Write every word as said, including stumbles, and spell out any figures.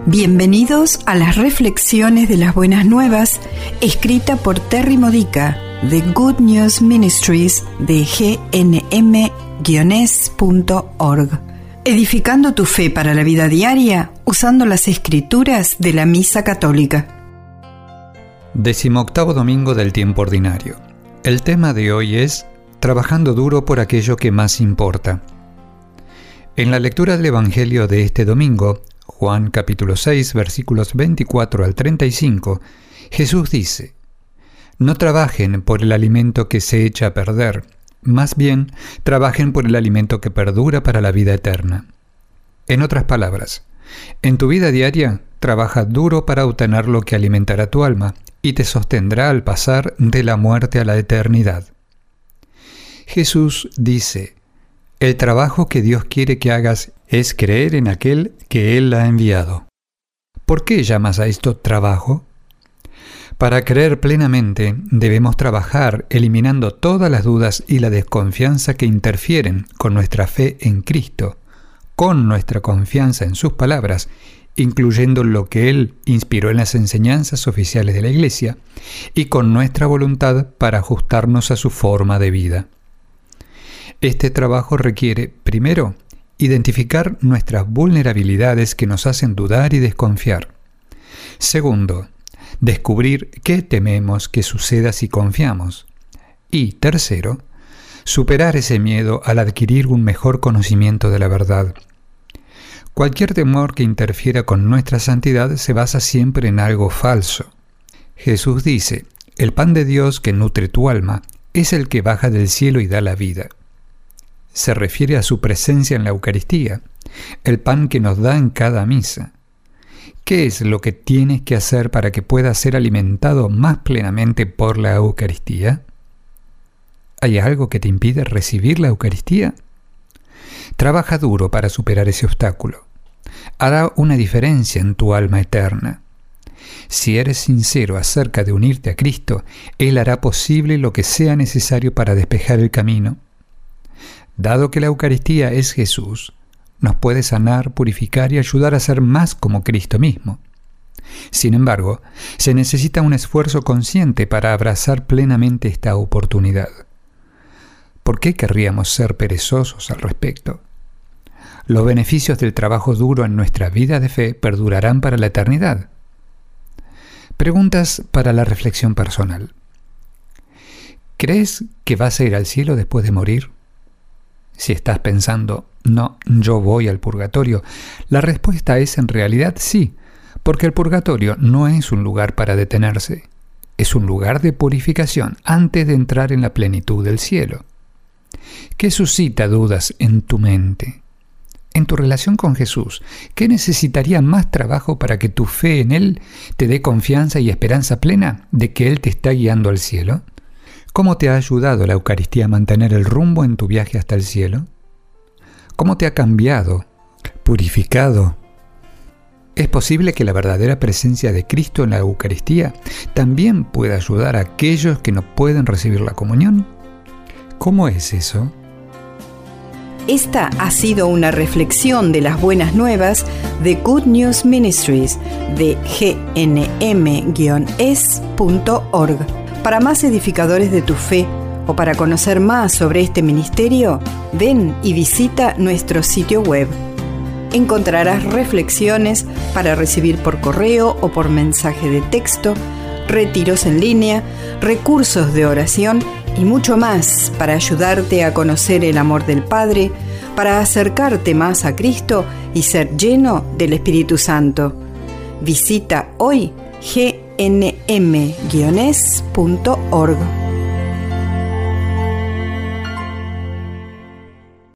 Bienvenidos a las reflexiones de las buenas nuevas, escrita por Terry Modica, de Good News Ministries de G N M S punto org. Edificando tu fe para la vida diaria, usando las escrituras de la Misa Católica. Decimoctavo domingo del tiempo ordinario. El tema de hoy es trabajando duro por aquello que más importa. En la lectura del Evangelio de este domingo, Juan capítulo seis, versículos veinticuatro al treinta y cinco, Jesús dice: No trabajen por el alimento que se echa a perder, más bien trabajen por el alimento que perdura para la vida eterna. En otras palabras, en tu vida diaria, trabaja duro para obtener lo que alimentará tu alma y te sostendrá al pasar de la muerte a la eternidad. Jesús dice: El trabajo que Dios quiere que hagas es creer en aquel que Él ha enviado. ¿Por qué llamas a esto trabajo? Para creer plenamente debemos trabajar eliminando todas las dudas y la desconfianza que interfieren con nuestra fe en Cristo, con nuestra confianza en sus palabras, incluyendo lo que Él inspiró en las enseñanzas oficiales de la Iglesia, y con nuestra voluntad para ajustarnos a su forma de vida. Este trabajo requiere, primero, identificar nuestras vulnerabilidades que nos hacen dudar y desconfiar. Segundo, descubrir qué tememos que suceda si confiamos. Y tercero, superar ese miedo al adquirir un mejor conocimiento de la verdad. Cualquier temor que interfiera con nuestra santidad se basa siempre en algo falso. Jesús dice: El pan de Dios que nutre tu alma es el que baja del cielo y da la vida. Se refiere a su presencia en la Eucaristía, el pan que nos da en cada misa. ¿Qué es lo que tienes que hacer para que puedas ser alimentado más plenamente por la Eucaristía? ¿Hay algo que te impide recibir la Eucaristía? Trabaja duro para superar ese obstáculo. Hará una diferencia en tu alma eterna. Si eres sincero acerca de unirte a Cristo, Él hará posible lo que sea necesario para despejar el camino. Dado que la Eucaristía es Jesús, nos puede sanar, purificar y ayudar a ser más como Cristo mismo. Sin embargo, se necesita un esfuerzo consciente para abrazar plenamente esta oportunidad. ¿Por qué querríamos ser perezosos al respecto? Los beneficios del trabajo duro en nuestra vida de fe perdurarán para la eternidad. Preguntas para la reflexión personal. ¿Crees que vas a ir al cielo después de morir? Si estás pensando, no, yo voy al purgatorio, la respuesta es en realidad sí, porque el purgatorio no es un lugar para detenerse, es un lugar de purificación antes de entrar en la plenitud del cielo. ¿Qué suscita dudas en tu mente? En tu relación con Jesús, ¿qué necesitaría más trabajo para que tu fe en Él te dé confianza y esperanza plena de que Él te está guiando al cielo? ¿Cómo te ha ayudado la Eucaristía a mantener el rumbo en tu viaje hasta el cielo? ¿Cómo te ha cambiado, purificado? Es posible que la verdadera presencia de Cristo en la Eucaristía también pueda ayudar a aquellos que no pueden recibir la comunión. ¿Cómo es eso? Esta ha sido una reflexión de las buenas nuevas de Good News Ministries de G N M S punto org. Para más edificadores de tu fe o para conocer más sobre este ministerio, ven y visita nuestro sitio web. Encontrarás reflexiones para recibir por correo o por mensaje de texto, retiros en línea, recursos de oración y mucho más para ayudarte a conocer el amor del Padre, para acercarte más a Cristo y ser lleno del Espíritu Santo. Visita hoy G N M S punto org.